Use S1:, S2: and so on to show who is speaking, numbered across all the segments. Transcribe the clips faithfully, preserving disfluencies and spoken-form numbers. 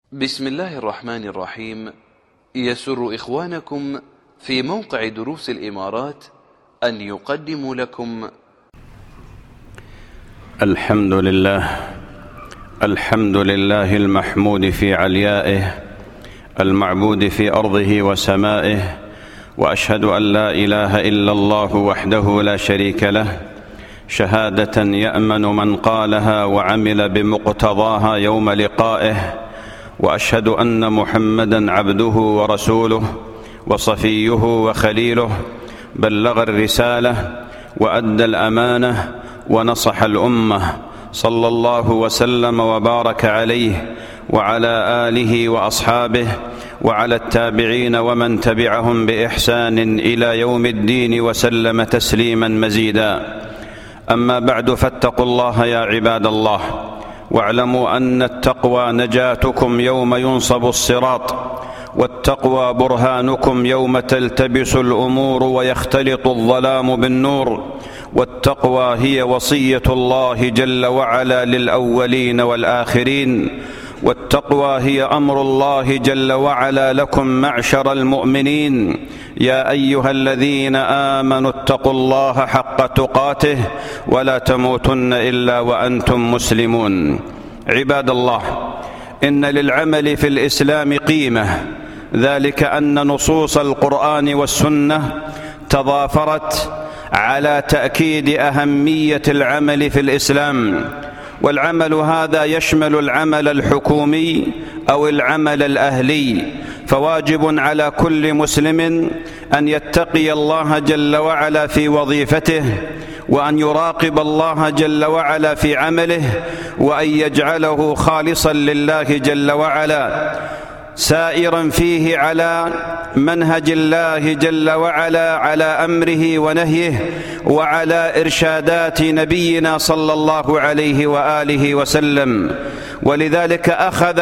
S1: بسم الله الرحمن الرحيم. يسر إخوانكم في موقع دروس الإمارات أن يقدموا لكم
S2: الحمد لله الحمد لله المحمود في عليائه، المعبود في أرضه وسمائه، وأشهد أن لا إله إلا الله وحده لا شريك له، شهادة يأمن من قالها وعمل بمقتضاها يوم لقائه. وأشهد أن محمدًا عبده ورسوله وصفيه وخليله، بلغ الرسالة وأدى الأمانة ونصح الأمة، صلى الله وسلم وبارك عليه وعلى آله وأصحابه وعلى التابعين ومن تبعهم بإحسان إلى يوم الدين وسلم تسليمًا مزيدًا. أما بعد، فاتقوا الله يا عباد الله، واعلموا أن التقوى نجاتكم يوم ينصب الصراط، والتقوى برهانكم يوم تلتبس الأمور ويختلط الظلام بالنور، والتقوى هي وصية الله جل وعلا للأولين والآخرين، والتقوى هي أمر الله جل وعلا لكم معشر المؤمنين. يا أيها الذين آمنوا اتقوا الله حق تقاته ولا تموتن إلا وأنتم مسلمون. عباد الله، إن للعمل في الإسلام قيمة، ذلك أن نصوص القرآن والسنة تضافرت على تأكيد أهمية العمل في الإسلام، والعمل هذا يشمل العمل الحكومي أو العمل الأهلي، فواجب على كل مسلم أن يتقي الله جل وعلا في وظيفته، وأن يراقب الله جل وعلا في عمله، وأن يجعله خالصا لله جل وعلا، سائرا فيه على منهج الله جل وعلا، على أمره ونهيه، وعلى إرشادات نبينا صلى الله عليه وآله وسلم. ولذلك أخذ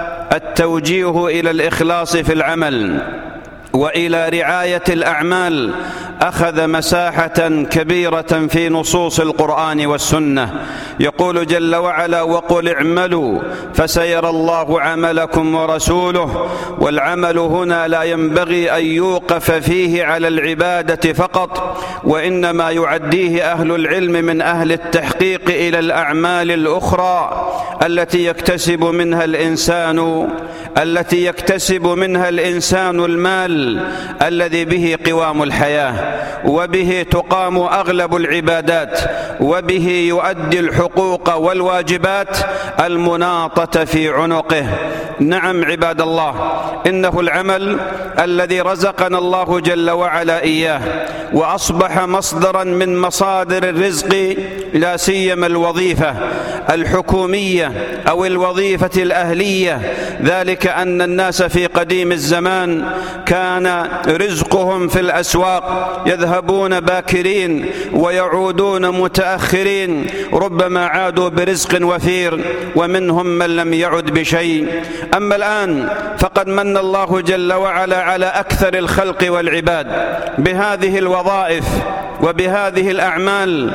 S2: التوجيه إلى الإخلاص في العمل وإلى رعاية الأعمال أخذ مساحة كبيرة في نصوص القرآن والسنة. يقول جل وعلا: وقل اعملوا فسيرى الله عملكم ورسوله. والعمل هنا لا ينبغي أن يوقف فيه على العبادة فقط، وإنما يعديه أهل العلم من أهل التحقيق إلى الأعمال الأخرى التي يكتسب منها الإنسان التي يكتسب منها الإنسان المال الذي به قوام الحياة، وبه تقام أغلب العبادات، وبه يؤدي الحقوق والواجبات المناطة في عنقه. نعم عباد الله، إنه العمل الذي رزقنا الله جل وعلا إياه، وأصبح مصدرا من مصادر الرزق، لا سيما الوظيفة الحكومية أو الوظيفة الأهلية. ذلك أن الناس في قديم الزمان كان رزقهم في الأسواق، يذهبون باكرين ويعودون متأخرين، ربما عادوا برزق وفير، ومنهم من لم يعد بشيء. أما الآن فقد من الله جل وعلا على أكثر الخلق والعباد بهذه الوظائف وبهذه الأعمال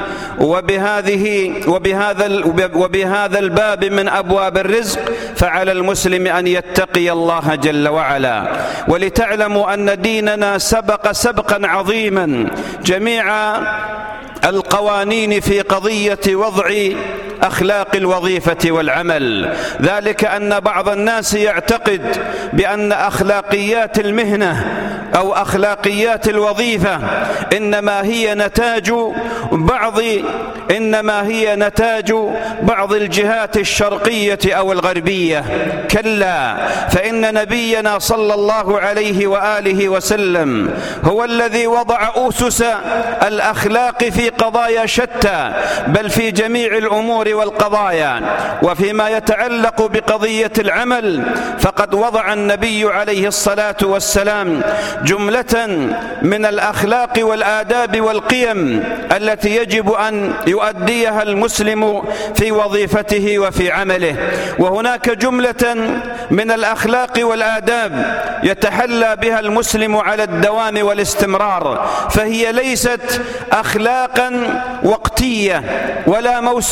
S2: وبهذه وبهذا وبهذا الباب من أبواب الرزق. فعلى المسلم أن يتقي الله جل وعلا. ولتعلموا أن ديننا سبق سبقا عظيما جميع القوانين في قضية وضع أخلاق الوظيفة والعمل. ذلك أن بعض الناس يعتقد بأن أخلاقيات المهنة أو أخلاقيات الوظيفة إنما هي نتاج بعض إنما هي نتاج بعض الجهات الشرقية أو الغربية. كلا، فإن نبينا صلى الله عليه وآله وسلم هو الذي وضع أسس الأخلاق في قضايا شتى، بل في جميع الأمور والقضايا. وفيما يتعلق بقضية العمل فقد وضع النبي عليه الصلاة والسلام جملة من الأخلاق والآداب والقيم التي يجب أن يؤديها المسلم في وظيفته وفي عمله. وهناك جملة من الأخلاق والآداب يتحلى بها المسلم على الدوام والاستمرار، فهي ليست أخلاقا وقتية ولا موسمية،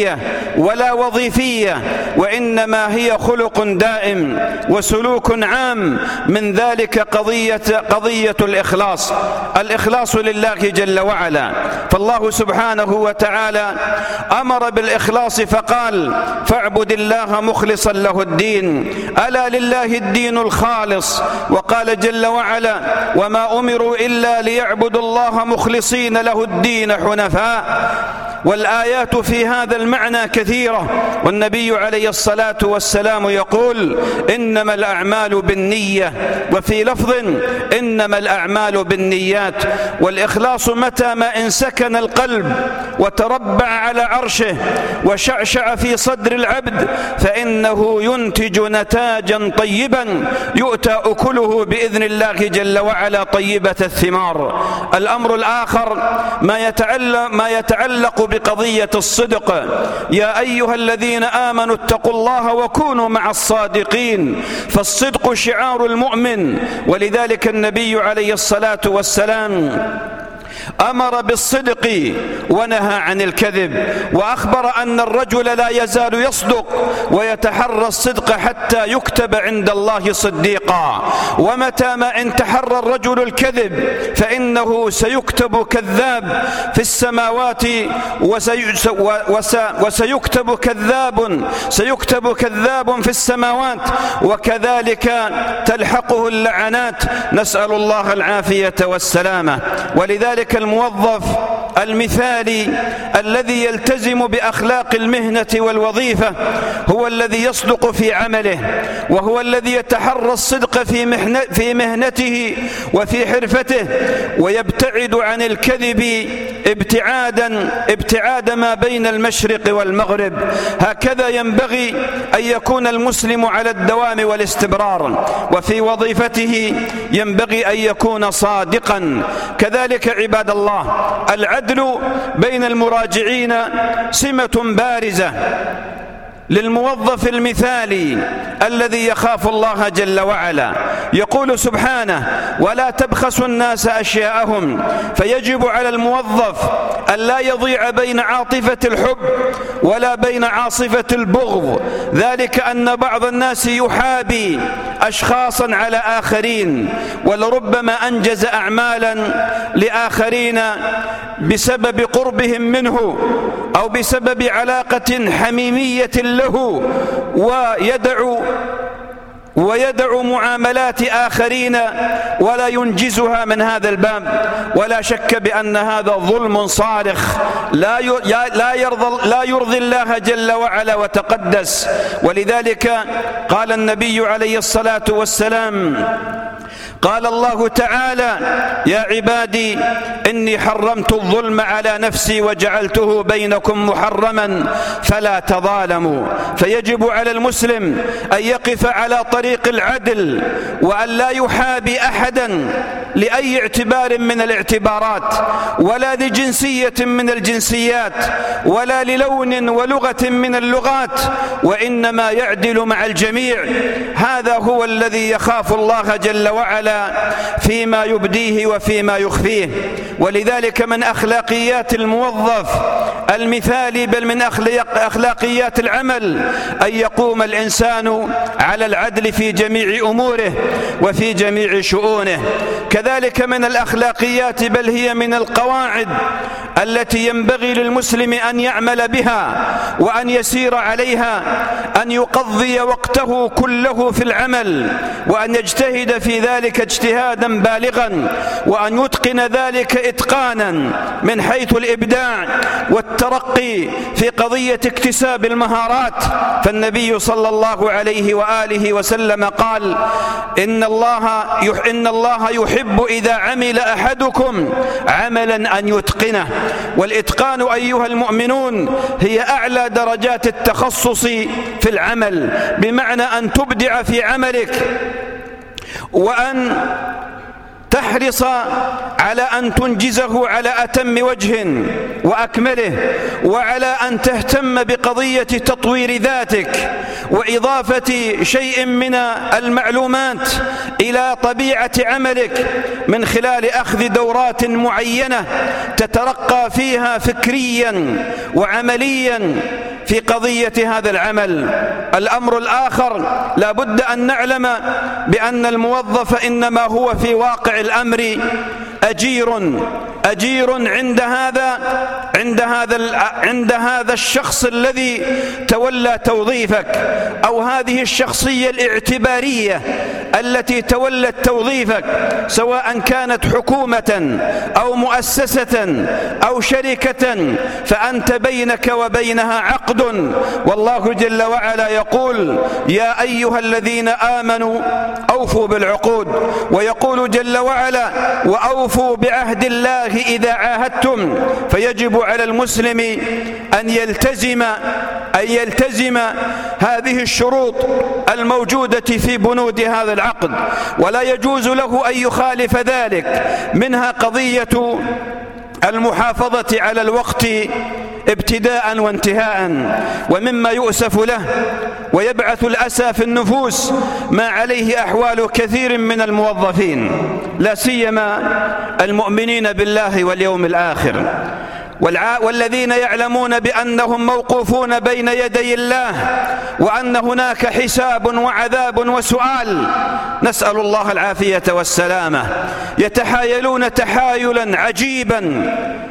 S2: جزئية ولا وظيفية، وإنما هي خلق دائم وسلوك عام. من ذلك قضية, قضية الإخلاص الإخلاص لله جل وعلا. فالله سبحانه وتعالى أمر بالإخلاص فقال: فاعبد الله مخلصا له الدين، ألا لله الدين الخالص. وقال جل وعلا: وما أمروا إلا ليعبدوا الله مخلصين له الدين حنفاء. والآيات في هذا المعنى كثيرة، والنبي عليه الصلاة والسلام يقول: إنما الأعمال بالنية، وفي لفظ: إنما الأعمال بالنيات. والإخلاص متى ما إن سكن القلب وتربع على عرشه وشعشع في صدر العبد فإنه ينتج نتاجا طيبا يؤتى أكله بإذن الله جل وعلا طيبة الثمار. الأمر الآخر ما يتعلق, ما يتعلق بقضية الصدق. يا أيها الذين آمنوا اتقوا الله وكونوا مع الصادقين، فالصدق شعار المؤمن. ولذلك النبي عليه الصلاة والسلام أمر بالصدق ونهى عن الكذب، وأخبر أن الرجل لا يزال يصدق ويتحرى الصدق حتى يكتب عند الله صديقا. ومتى ما ان تحرى الرجل الكذب فإنه سيكتب كذاب في السماوات وسيكتب كذاب سيكتب كذاب في السماوات، وكذلك تلحقه اللعنات، نسأل الله العافية والسلامة. ولذلك الموظف المثالي الذي يلتزم بأخلاق المهنة والوظيفة هو الذي يصدق في عمله، وهو الذي يتحرى الصدق في, في مهنته وفي حرفته، ويبتعد عن الكذب ابتعادا ابتعاد ما بين المشرق والمغرب. هكذا ينبغي أن يكون المسلم على الدوام والاستمرار، وفي وظيفته ينبغي أن يكون صادقا. كذلك عباد الله، العدل بين المراجعين سمة بارزة للموظف المثالي الذي يخاف الله جل وعلا. يقول سبحانه: ولا تبخسوا الناس أشياءهم. فيجب على الموظف أن لا يضيع بين عاطفة الحب ولا بين عاصفة البغض، ذلك أن بعض الناس يحابي أشخاصا على آخرين، ولربما أنجز أعمالا لآخرين بسبب قربهم منه أو بسبب علاقة حميمية له، ويدع ويدع معاملات آخرين ولا ينجزها من هذا الباب. ولا شك بأن هذا ظلم صارخ لا يرضى, لا يرضي الله جل وعلا وتقدس. ولذلك قال النبي عليه الصلاة والسلام: قال الله تعالى: يا عبادي إني حرمت الظلم على نفسي وجعلته بينكم محرما فلا تظالموا. فيجب على المسلم أن يقف على طريق العدل، وأن لا يحابي أحدا لأي اعتبار من الاعتبارات، ولا لجنسية من الجنسيات، ولا للون ولغة من اللغات، وإنما يعدل مع الجميع. هذا هو الذي يخاف الله جل وعلا فيما يبديه وفيما يخفيه. ولذلك من أخلاقيات الموظف المثالي، بل من أخلاقيات العمل، أن يقوم الإنسان على العدل في جميع أموره وفي جميع شؤونه. كذلك من الأخلاقيات، بل هي من القواعد التي ينبغي للمسلم أن يعمل بها وأن يسير عليها، أن يقضي وقته كله في العمل، وأن يجتهد في ذلك اجتهادا بالغا، وأن يتقن ذلك إتقانا من حيث الإبداع والترقي في قضية اكتساب المهارات. فالنبي صلى الله عليه وآله وسلم قال: إن الله إن الله يحب إذا عمل أحدكم عملا أن يتقنه. والإتقان أيها المؤمنون هي أعلى درجات التخصص في العمل، بمعنى أن تبدع في عملك، وأن تحرص على أن تنجزه على أتم وجه وأكمله، وعلى أن تهتم بقضية تطوير ذاتك وإضافة شيء من المعلومات إلى طبيعة عملك من خلال أخذ دورات معينة تترقى فيها فكريا وعمليا في قضية هذا العمل. الأمر الآخر لا بد أن نعلم بأن الموظف إنما هو في واقع الأمر أجير أجير عند هذا عند هذا عند هذا الشخص الذي تولى توظيفك، أو هذه الشخصية الاعتبارية التي تولت توظيفك، سواء كانت حكومة أو مؤسسة أو شركة، فأنت بينك وبينها عقد، والله جل وعلا يقول: يا أيها الذين آمنوا أوفوا بالعقود. ويقول جل وعلا: وأوفوا بعهد الله إذا عاهدتم. فيجب على المسلم أن يلتزم أن يلتزم هذه الشروط الموجودة في بنود هذا العقد، ولا يجوز له أن يخالف ذلك. منها قضية المحافظة على الوقت ابتداء وانتهاء. ومما يؤسف له ويبعث الأسى في النفوس ما عليه أحوال كثير من الموظفين، لا سيما المؤمنين بالله واليوم الآخر، والذين يعلمون بأنهم موقوفون بين يدي الله، وأن هناك حساب وعذاب وسؤال. نسأل الله العافية والسلامة. يتحايلون تحايلا عجيبا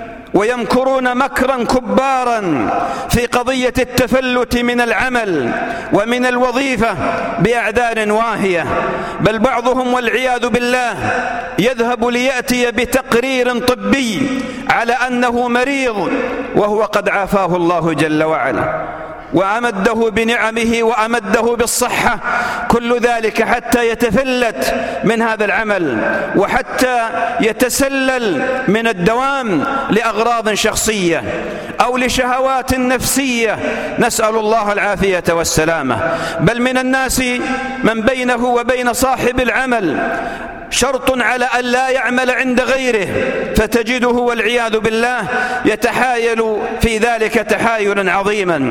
S2: ويمكرون مكرا كبارا في قضية التفلت من العمل ومن الوظيفة بأعذار واهية، بل بعضهم والعياذ بالله يذهب ليأتي بتقرير طبي على أنه مريض وهو قد عافاه الله جل وعلا وأمده بنعمه وأمده بالصحة، كل ذلك حتى يتفلت من هذا العمل وحتى يتسلل من الدوام لأغراض شخصية أو لشهوات نفسية، نسأل الله العافية والسلامة. بل من الناس من بينه وبين صاحب العمل شرط على أن لا يعمل عند غيره، فتجده والعياذ بالله يتحايل في ذلك تحايلا عظيما،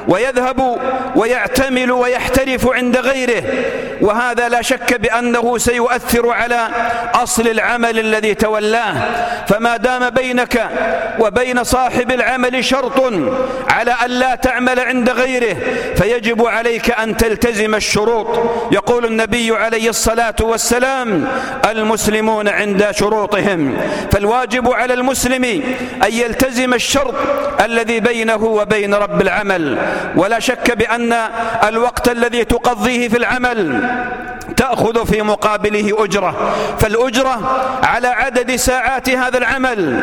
S2: ويذهب ويعتمل ويحترف عند غيره، وهذا لا شك بأنه سيؤثر على أصل العمل الذي تولاه. فما دام بينك وبين صاحب العمل شرط على أن لا تعمل عند غيره، فيجب عليك أن تلتزم الشروط. يقول النبي عليه الصلاة والسلام: المسلمون عند شروطهم. فالواجب على المسلم أن يلتزم الشرط الذي بينه وبين رب العمل. ولا شك بأن الوقت الذي تقضيه في العمل تأخذ في مقابله أجرة، فالأجرة على عدد ساعات هذا العمل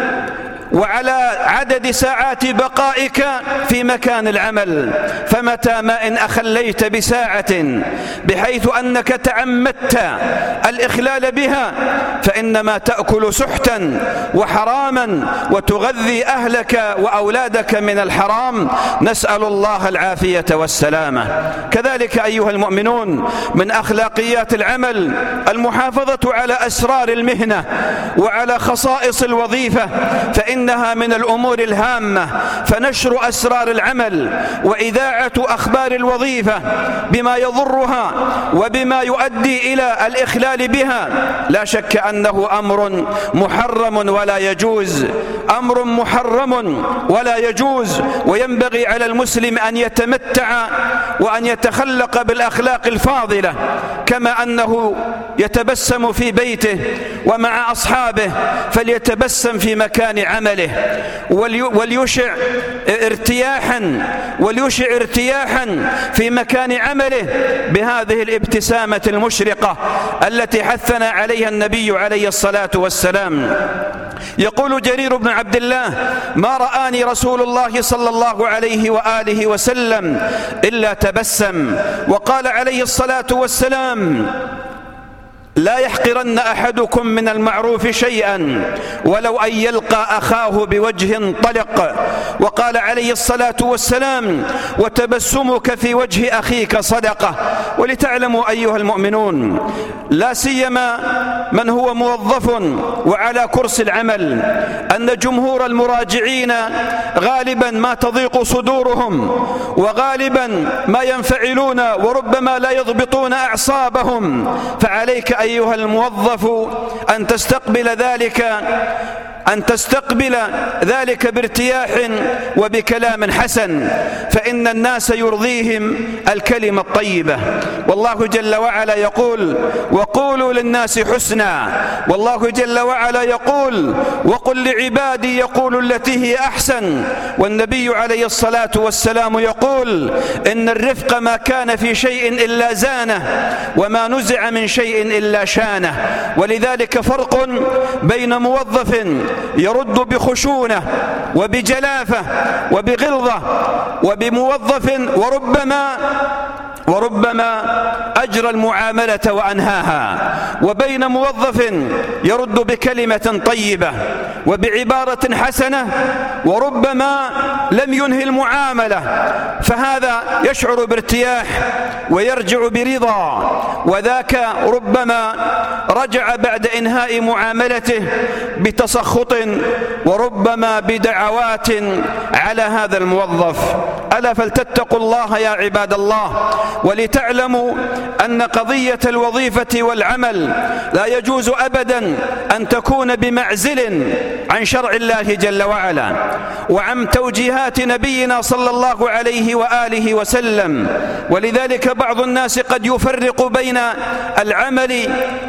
S2: وعلى عدد ساعات بقائك في مكان العمل. فمتى ما إن أخليت بساعة بحيث أنك تعمدت الإخلال بها، فإنما تأكل سحتا وحراما وتغذي أهلك وأولادك من الحرام، نسأل الله العافية والسلامة. كذلك أيها المؤمنون، من أخلاقيات العمل المحافظة على أسرار المهنة وعلى خصائص الوظيفة، فإن إنها من الأمور الهامة. فنشر أسرار العمل وإذاعة أخبار الوظيفة بما يضرها وبما يؤدي إلى الإخلال بها لا شك أنه أمر محرم ولا يجوز، أمر محرم ولا يجوز. وينبغي على المسلم أن يتمتع وأن يتخلق بالأخلاق الفاضلة، كما أنه يتبسم في بيته ومع أصحابه فليتبسم في مكان عمله، وليشع ارتياحا وليشع ارتياحا في مكان عمله بهذه الابتسامة المشرقة التي حثنا عليها النبي عليه الصلاة والسلام. يقول جرير بن عبد الله: ما رآني رسول الله صلى الله عليه وآله وسلم إلا تبسم. وقال عليه الصلاة والسلام: لا يحقرن أحدكم من المعروف شيئا ولو أن يلقى أخاه بوجه طلق. وقال عليه الصلاة والسلام: وتبسمك في وجه أخيك صدقة. ولتعلموا أيها المؤمنون، لا سيما من هو موظف وعلى كرسي العمل، أن جمهور المراجعين غالبا ما تضيق صدورهم، وغالبا ما ينفعلون وربما لا يضبطون أعصابهم. فعليك أيها الموظف أن تستقبل ذلك أن تستقبل ذلك بارتياح وبكلام حسن، فإن الناس يرضيهم الكلمة الطيبة. والله جل وعلا يقول: وقولوا للناس حسنا. والله جل وعلا يقول: وقل لعبادي يقولوا التي هي أحسن. والنبي عليه الصلاة والسلام يقول: إن الرفق ما كان في شيء إلا زانه، وما نزع من شيء إلا شانه. ولذلك فرق بين موظف يرد بخشونة وبجلافة وبغلظة وبموظف وربما وربما أجرى المعاملة وأنهاها، وبين موظف يرد بكلمة طيبة وبعبارة حسنة وربما لم ينهي المعاملة، فهذا يشعر بارتياح ويرجع برضا، وذاك ربما رجع بعد إنهاء معاملته بتسخط وربما بدعوات على هذا الموظف. ألا فلتتقوا الله يا عباد الله، ولتعلموا أن قضية الوظيفة والعمل لا يجوز أبدا أن تكون بمعزل عن شرع الله جل وعلا وعن توجيهات نبينا صلى الله عليه وآله وسلم. ولذلك بعض الناس قد يفرق بين العمل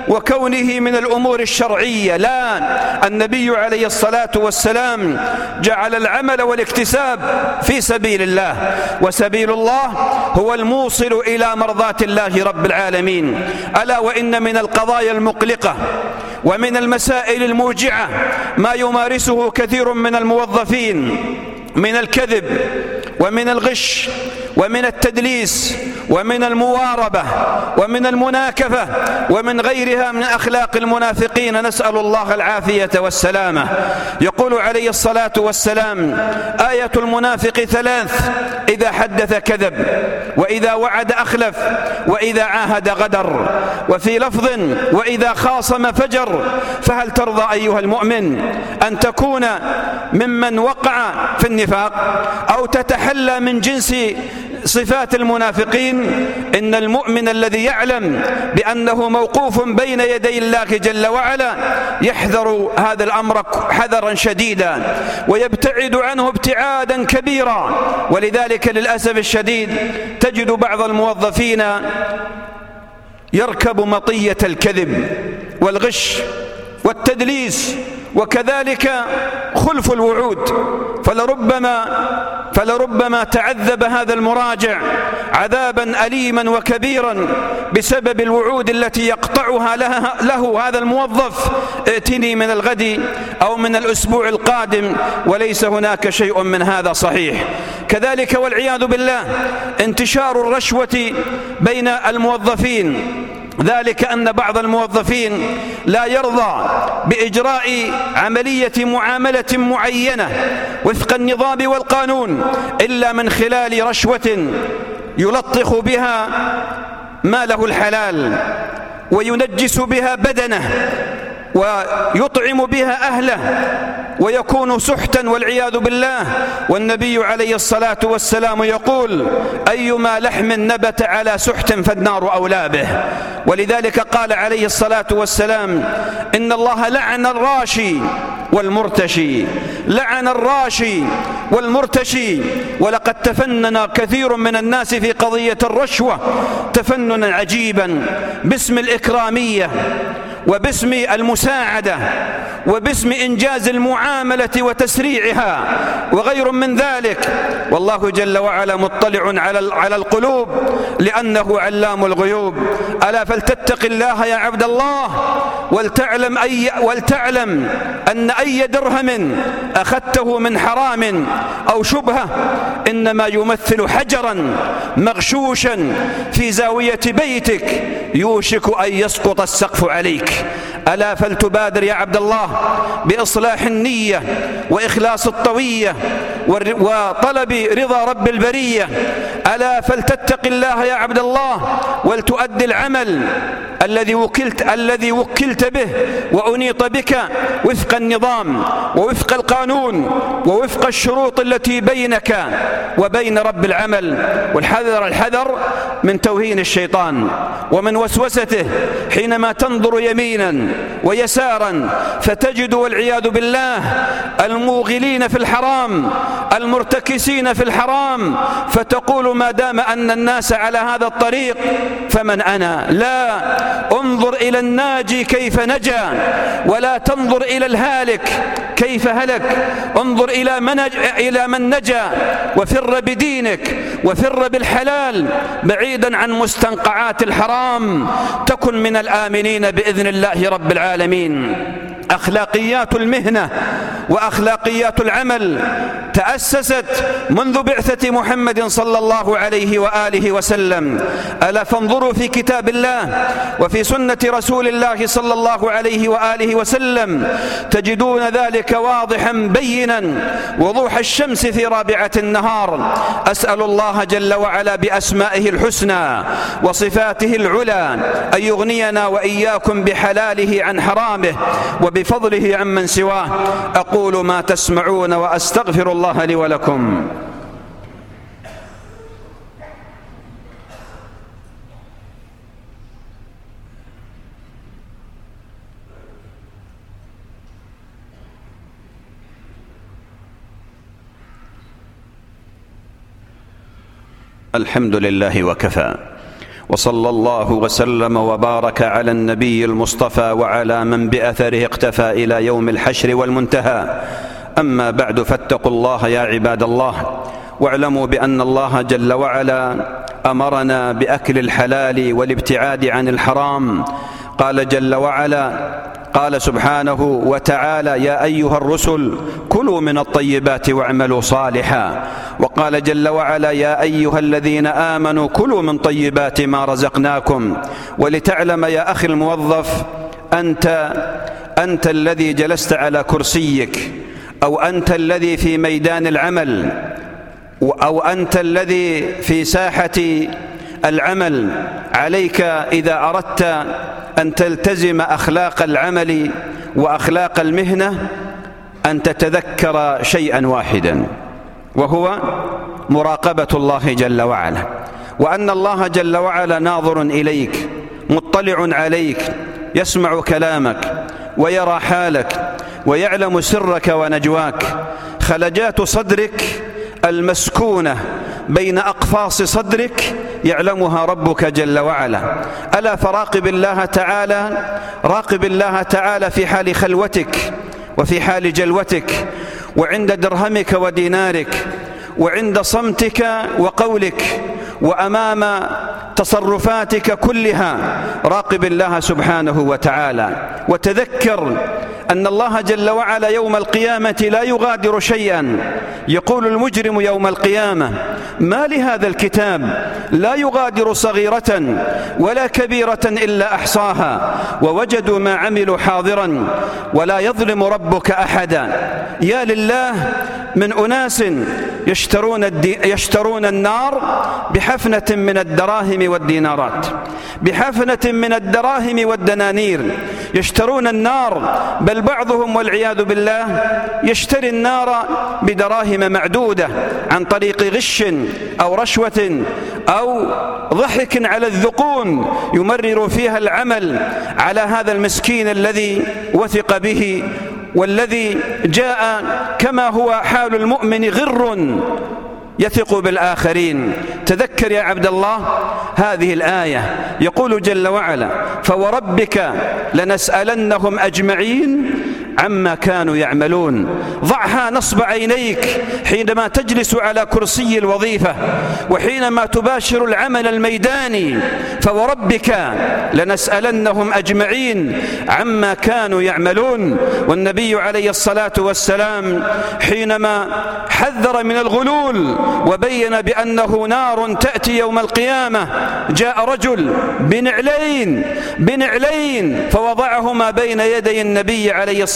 S2: وكونه من الأمور الشرعية. لا، النبي عليه الصلاة والسلام جعل العمل والاكتساب في سبيل الله، وسبيل الله هو الموصل إلى مرضاة الله رب العالمين. ألا وإن من القضايا المقلقة ومن المسائل الموجعة ما يمارسه كثير من الموظفين من الكذب ومن الغش ومن التدليس ومن المواربة ومن المناكفة ومن غيرها من أخلاق المنافقين، نسأل الله العافية والسلامة. يقول عليه الصلاة والسلام: آية المنافق ثلاث: إذا حدث كذب، وإذا وعد أخلف، وإذا عاهد غدر. وفي لفظ: وإذا خاصم فجر. فهل ترضى أيها المؤمن أن تكون ممن وقع في النفاق أو تتحلى من جنس صفات المنافقين؟ إن المؤمن الذي يعلم بأنه موقوف بين يدي الله جل وعلا يحذر هذا الأمر حذرا شديدا ويبتعد عنه ابتعادا كبيرا. ولذلك للأسف الشديد تجد بعض الموظفين يركب مطية الكذب والغش والتدليس، وكذلك خلف الوعود. فلربما فلربما تعذب هذا المراجع عذابا أليما وكبيرا بسبب الوعود التي يقطعها لها له هذا الموظف: ائتني من الغد أو من الأسبوع القادم، وليس هناك شيء من هذا صحيح. كذلك والعياذ بالله انتشار الرشوة بين الموظفين، ذلك أن بعض الموظفين لا يرضى بإجراء عملية معاملة معينة وفق النظام والقانون إلا من خلال رشوة يلطخ بها ماله الحلال وينجس بها بدنه ويطعم بها أهله ويكون سحتا والعياذ بالله. والنبي عليه الصلاة والسلام يقول: أيما لحم نبت على سحت فالنار أولى به. ولذلك قال عليه الصلاة والسلام: إن الله لعن الراشي والمرتشي، لعن الراشي والمرتشي. ولقد تفنن كثير من الناس في قضية الرشوة تفننا عجيبا باسم الإكرامية وباسم المساعدة وباسم إنجاز المعاملة وتسريعها وغير من ذلك. والله جل وعلا مطلع على القلوب لأنه علام الغيوب. ألا فلتتق الله يا عبد الله، ولتعلم, أي ولتعلم أن أي درهم أخذته من حرام أو شبهة إنما يمثل حجرا مغشوشا في زاوية بيتك يوشك أن يسقط السقف عليك. ألا فلتبادر يا عبد الله بإصلاح النية وإخلاص الطوية وطلب رضا رب البرية. ألا فلتتق الله يا عبد الله ولتؤدي العمل الذي وكلت الذي وكلت به وأنيط بك وفق النظام ووفق القانون ووفق الشروط التي بينك وبين رب العمل. والحذر الحذر من توهين الشيطان ومن وسوسته حينما تنظر يمينا ويسارا، فتجد والعياذ بالله الموغلين في الحرام المرتكسين في الحرام، فتقول ما دام أن الناس على هذا الطريق فمن أنا؟ لا، انظر إلى الناجي كيف نجا، ولا تنظر إلى الهالك كيف هلك. انظر إلى من, إلى من نجا، وفر بدينك وفر بالحلال بعيدا عن مستنقعات الحرام، تكن من الآمنين بإذن الله رب العالمين. أخلاقيات المهنة وأخلاقيات العمل تأسست منذ بعثة محمد صلى الله عليه وآله وسلم. ألا فانظروا في كتاب الله وفي سنة رسول الله صلى الله عليه وآله وسلم تجدون ذلك واضحا بينا وضوح الشمس في رابعة النهار. أسأل الله جل وعلا بأسمائه الحسنى وصفاته العلى أن يغنينا وإياكم بحلاله عن حرامه وبفضله عمن سواه. أقول ما تسمعون وأستغفر الله لي ولكم. الحمد لله وكفى، وصلى الله وسلم وبارك على النبي المصطفى وعلى من بأثره اقتفى إلى يوم الحشر والمنتهى. أما بعد، فاتقوا الله يا عباد الله، واعلموا بأن الله جل وعلا أمرنا بأكل الحلال والابتعاد عن الحرام. قال جل وعلا، قال سبحانه وتعالى: يا أيها الرسل كلوا من الطيبات واعملوا صالحا. وقال جل وعلا: يا أيها الذين آمنوا كلوا من طيبات ما رزقناكم. ولتعلم يا أخي الموظف، أنت أنت الذي جلست على كرسيك، أو أنت الذي في ميدان العمل، أو أنت الذي في ساحة العمل، عليك إذا أردت أن تلتزم أخلاق العمل وأخلاق المهنة أن تتذكر شيئا واحدا، وهو مراقبة الله جل وعلا، وأن الله جل وعلا ناظر إليك مطلع عليك، يسمع كلامك ويرى حالك ويعلم سرك ونجواك. خلجات صدرك المسكونة بين أقفاص صدرك يعلمها ربك جل وعلا. ألا فراقب الله تعالى، راقب الله تعالى في حال خلوتك وفي حال جلوتك، وعند درهمك ودينارك، وعند صمتك وقولك، وأمام تصرفاتك كلها. راقب الله سبحانه وتعالى، وتذكر أن الله جل وعلا يوم القيامة لا يغادر شيئا. يقول المجرم يوم القيامة: ما لهذا الكتاب لا يغادر صغيرة ولا كبيرة إلا أحصاها ووجدوا ما عملوا حاضرا ولا يظلم ربك أحدا. يا لله من أناس يشترون, يشترون النار بحفنة من الدراهم والدينارات، بحفنة من الدراهم والدنانير يشترون النار، بل بعضهم والعياذ بالله يشتري النار بدراهم معدودة عن طريق غش أو رشوة أو ضحك على الذقون، يمرر فيها العمل على هذا المسكين الذي وثق به، والذي جاء كما هو حال المؤمن غر يثق بالآخرين. تذكر يا عبد الله هذه الآية، يقول جل وعلا: فوربك لنسألنهم أجمعين عما كانوا يعملون. ضعها نصب عينيك حينما تجلس على كرسي الوظيفة وحينما تباشر العمل الميداني، فوربك لنسألنهم أجمعين عما كانوا يعملون. والنبي عليه الصلاة والسلام حينما حذر من الغلول وبين بأنه نار تأتي يوم القيامة، جاء رجل بنعلين بنعلين فوضعهما بين يدي النبي عليه الصلاة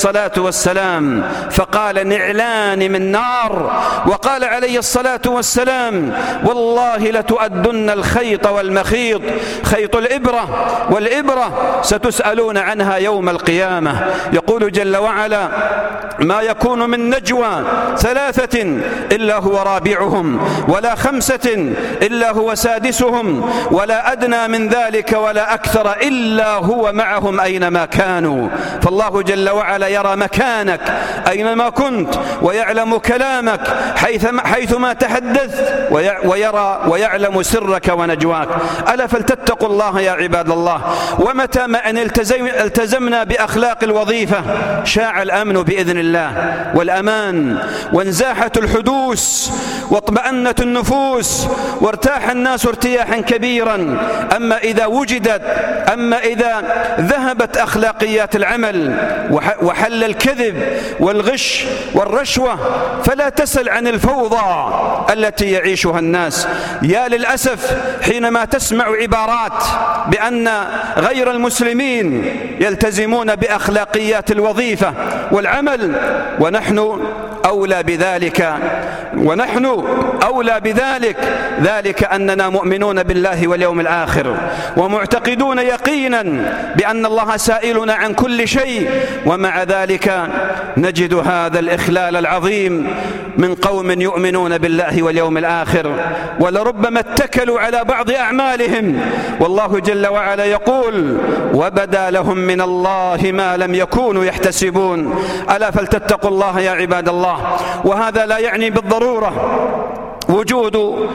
S2: الصلاة والسلام فقال نعلان من نار. وقال عليه الصلاة والسلام والله لتؤدن الخيط والمخيط، خيط الإبرة والإبرة ستسألون عنها يوم القيامة. يقول جل وعلا ما يكون من نجوى ثلاثة إلا هو رابعهم ولا خمسة إلا هو سادسهم ولا أدنى من ذلك ولا أكثر إلا هو معهم أينما كانوا. فالله جل وعلا يرى مكانك أينما كنت ويعلم كلامك حيثما تحدثت ويرى ويعلم سرك ونجواك. ألا فلتتقوا الله يا عباد الله. ومتى ما أن التزمنا بأخلاق الوظيفة شاع الأمن بإذن الله والأمان وانزاحت الحدوث واطمأنت النفوس وارتاح الناس ارتياحا كبيرا. أما إذا وجدت أما إذا ذهبت أخلاقيات العمل وحل الكذب والغش والرشوة فلا تسل عن الفوضى التي يعيشها الناس. يا للأسف حينما تسمع عبارات بأن غير المسلمين يلتزمون بأخلاقيات الوظيفة والعمل ونحن أولى بذلك ونحن أولى بذلك ذلك أننا مؤمنون بالله واليوم الآخر ومعتقدون يقينا بأن الله سائلنا عن كل شيء، ومع ذلك نجد هذا الإخلال العظيم من قوم يؤمنون بالله واليوم الآخر ولربما اتكلوا على بعض أعمالهم والله جل وعلا يقول وبدا لهم من الله ما لم يكونوا يحتسبون. ألا فلتتقوا الله يا عباد الله. وهذا لا يعني بالضرورة وجود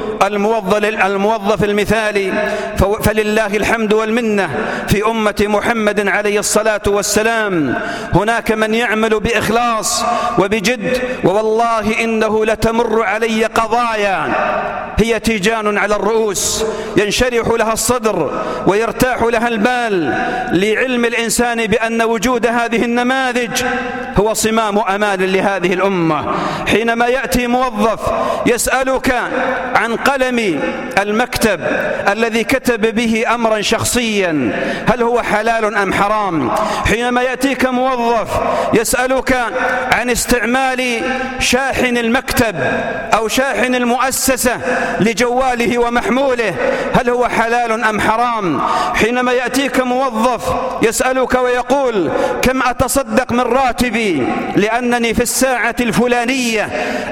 S2: الموظف المثالي، فلله الحمد والمنة في أمة محمد عليه الصلاة والسلام هناك من يعمل بإخلاص وبجد، ووالله إنه لتمر علي قضايا هي تيجان على الرؤوس ينشرح لها الصدر ويرتاح لها البال لعلم الإنسان بأن وجود هذه النماذج هو صمام أمان لهذه الأمة. حينما يأتي موظف يسألك عن قلم المكتب الذي كتب به أمرا شخصيا هل هو حلال أم حرام، حينما يأتيك موظف يسألك عن استعمال شاحن المكتب أو شاحن المؤسسة لجواله ومحموله هل هو حلال أم حرام، حينما يأتيك موظف يسألك ويقول كم أتصدق من راتبي لأنني في الساعة الفلانية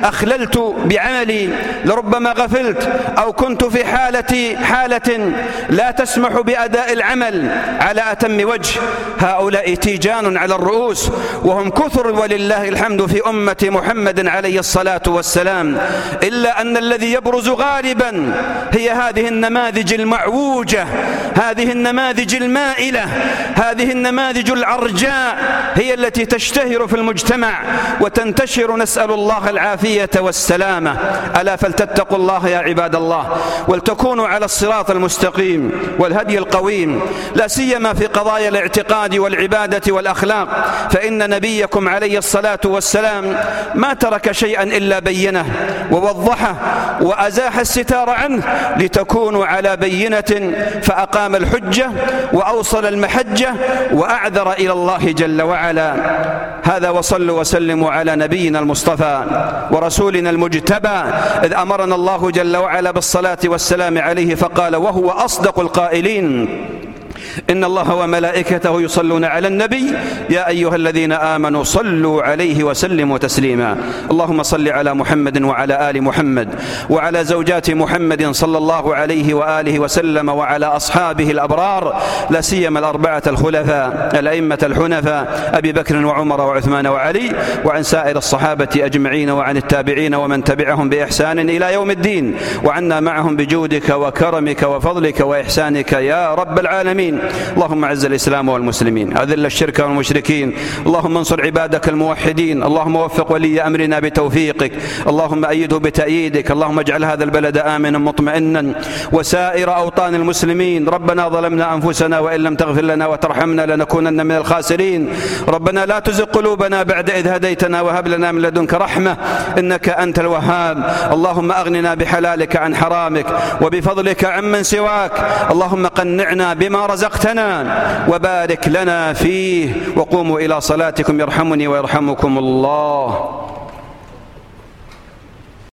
S2: أخللت بعملي لربما غفلت أو كنت في حالة حالة لا تسمح بأداء العمل على أتم وجه، هؤلاء تيجان على الرؤوس وهم كثر ولله الحمد في أمة محمد عليه الصلاة والسلام. إلا أن الذي يبرز غالبا هي هذه النماذج المعوجة، هذه النماذج المائلة، هذه النماذج العرجاء هي التي تشتهر في المجتمع وتنتشر، نسأل الله العافية والسلامة. ألا فلتتقوا الله يا عباد الله ولتكونوا على الصراط المستقيم والهدي القويم، لا سيما في قضايا الاعتقاد والعبادة والأخلاق، فإن نبيكم عليه الصلاة والسلام ما ترك شيئا إلا بينه ووضحه وأزاح الستار عنه لتكونوا على بينة، فأقام الحجة وأوصل المحجة وأعذر إلى الله جل وعلا. هذا وصلوا وسلموا على نبينا المصطفى ورسولنا المجتبى إذ أمرنا الله جل وعلا بالصلاة والسلام عليه فقال وهو أصدق القائلين إن الله وملائكته يصلون على النبي يا أيها الذين آمنوا صلوا عليه وسلموا تسليما. اللهم صل على محمد وعلى آل محمد وعلى زوجات محمد صلى الله عليه وآله وسلم وعلى أصحابه الأبرار، لا سيما الأربعة الخلفاء الأئمة الحنفاء أبي بكر وعمر وعثمان وعلي، وعن سائر الصحابة أجمعين وعن التابعين ومن تبعهم بإحسان إلى يوم الدين، وعنا معهم بجودك وكرمك وفضلك وإحسانك يا رب العالمين. اللهم اعز الإسلام والمسلمين، أذل الشرك والمشركين، اللهم انصر عبادك الموحدين، اللهم وفق ولي أمرنا بتوفيقك، اللهم أيده بتأييدك، اللهم اجعل هذا البلد آمنا مطمئنا وسائر أوطان المسلمين. ربنا ظلمنا أنفسنا وإن لم تغفر لنا وترحمنا لنكونن من الخاسرين. ربنا لا تزغ قلوبنا بعد إذ هديتنا وهب لنا من لدنك رحمة إنك أنت الوهاب. اللهم أغننا بحلالك عن حرامك وبفضلك عمن سواك. اللهم قنعنا بما رزقنا رزقتنا وبارك لنا فيه. وقوموا إلى صلاتكم يرحمني ويرحمكم الله.